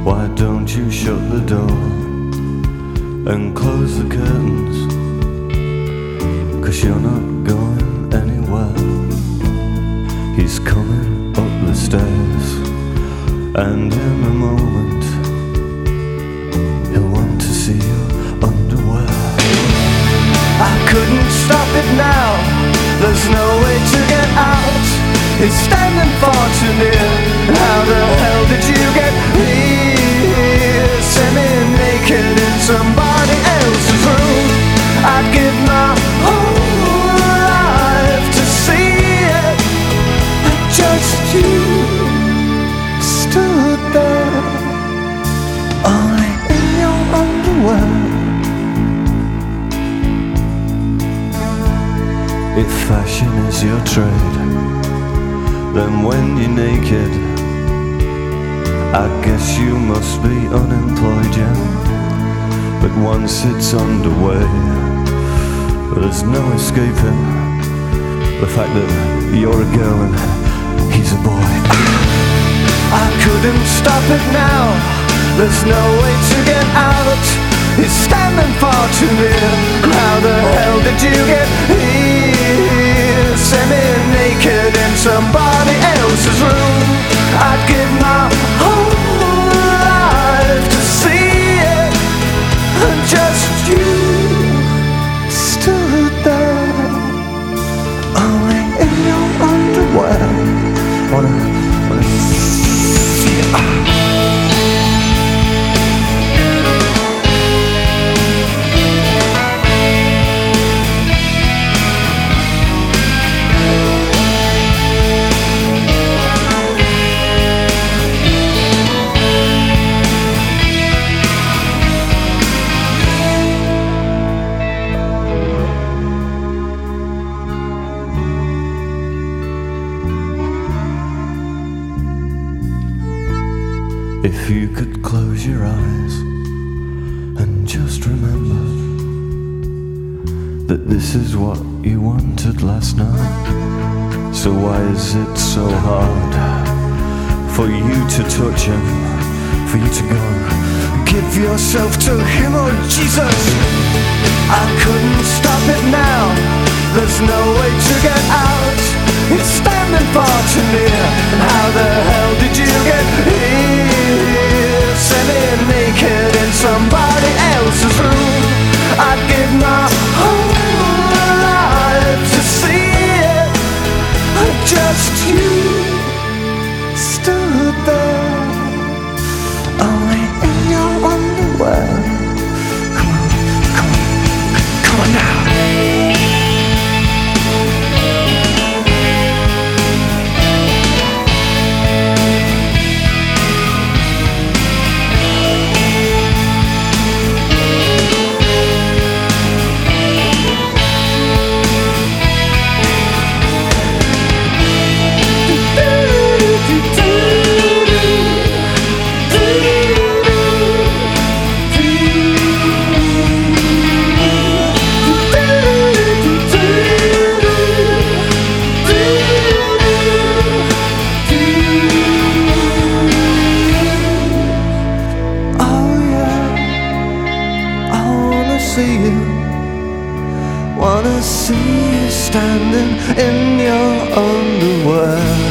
Why don't you shut the door and close the curtains? 'Cause you're not going anywhere. He's coming up the stairs, and in a moment he'll want to see your underwear. I couldn't stop it now, there's no way to get out. He's standing far too near. How the hell did you get here? Semi-naked in somebody else's room. I'd give my whole life to see it. But just you stood there, only in your underwear. If fashion is your trade, then when you're naked, I guess you must be unemployed, yeah. But once it's underway, there's no escaping the fact that you're a girl and he's a boy. I couldn't stop it now, there's no way to get out. He's standing far too near. How the hell did you get here? Semi-naked in somebody else's room. I'd give my whole life to see it. And just you stood there, only in your underwear. Wanna see it. If you could close your eyes and just remember that this is what you wanted last night. So why is it so hard for you to touch him, for you to go give yourself to him? Oh Jesus, I couldn't stop it now, there's no way to get out. He's standing far too near. And how the hell did you get here? Semi-naked in somebody else's room. I'd give my whole life to see it. Just you stood there, only in your underwear. Come on, come on, come on now. Wanna see you standing in your underwear.